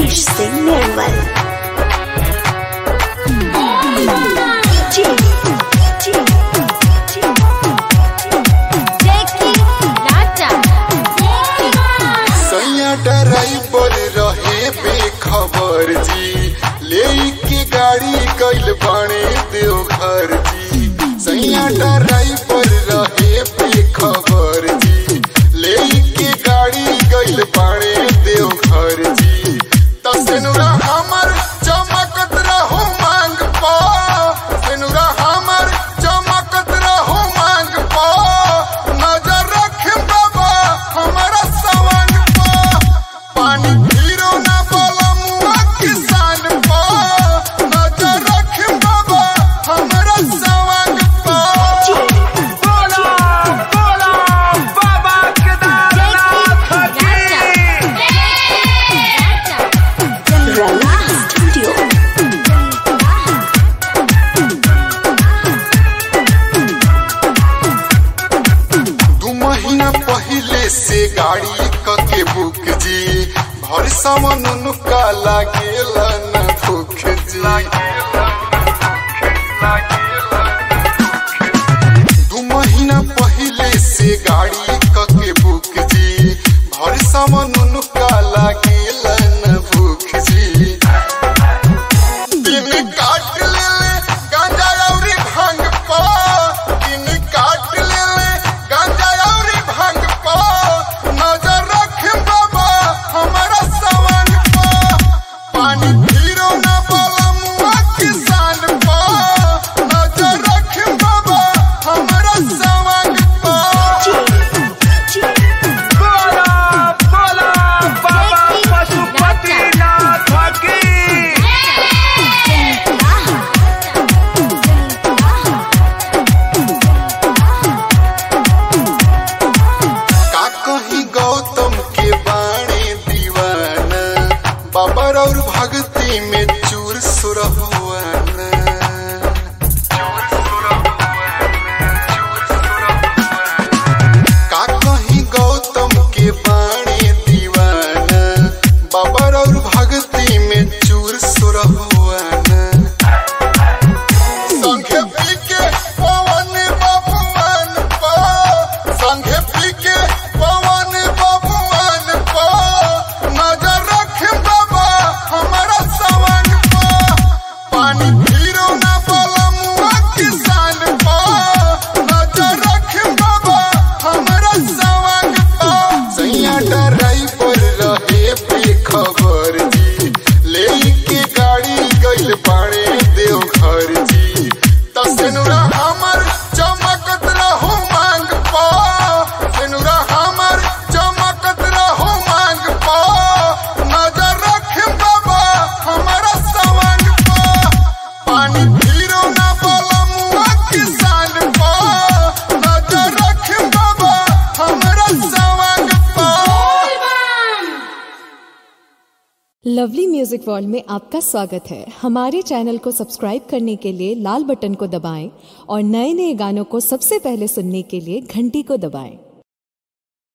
मनीष सिंह निर्मल। सैया ड्राइवर रहे बेखबर जी, लेके गाड़ी गइल बाणे देवघर जी। सैया ड्राइवर रहे बेखबर जी, लेके गाड़ी गइल बाणे देवघर जी। तसेनुरा हमर चमकत रहो मांग पा, सेनुरा हमर चमकत रहो मांग पा। नजर रख बाबा हमारा सवांग पा, पानी फिरो ना बोला मुआ किसान पा। नजर रख बाबा हमारा सवांग पा। बोला बोला बाबा केदारनाथ रंगा स्टूडियो। 2 महीना पहले से गाड़ी कके बुक जी, भर सामान उनका लागेला न भूख जी। 2 महीना पहले से गाड़ी कके बुक जी, भर सामान उनका लागेला न भूख जी। दिन काट ले गांजा औरी भांग पा, दिन काट ले गांजा औरी भांग पा। नजर रख बाबा हमारा सवांग पा, पानी फिरो ना बोला मुआ किसान पा। नजर रख बाबा हमारा सवांग पा। बोला बोला बाबा पशुपतिनाथ की। का कहीं गौतम के बाणे दीवाना, बाबा और भक्ति में चूर सुरहुआना। का कहीं गौतम के बाणे दीवाना, बाबा और भक्ति में चूर सुरहुआना। संघे पी के पवन बबुआन पा, संघे पी के पवन बबुआन पा। नजर रख बाबा हमारा सवांग पा, पानी फिरो ना बोला मुआ किसान पा। नजर रख बाबा हमारा सवांग पा। सैया ड्राइवर रहे बेखबर जी, लेके गाड़ी गइल बाणे देवघर जी। तसेनुरा हमर चमकत रहो मांग पा, सेनुरा हमर चमकत रहो मांग पा। नजर रख बाबा हमारा सवांग पा, पानी फिरो ना बोला मुआ किसान पा। नजर रख बाबा हमारा सवांग पा। लवली म्यूजिक वर्ल्ड में आपका स्वागत है। हमारे चैनल को सब्सक्राइब करने के लिए लाल बटन को दबाएं और नए नए गानों को सबसे पहले सुनने के लिए घंटी को दबाएं।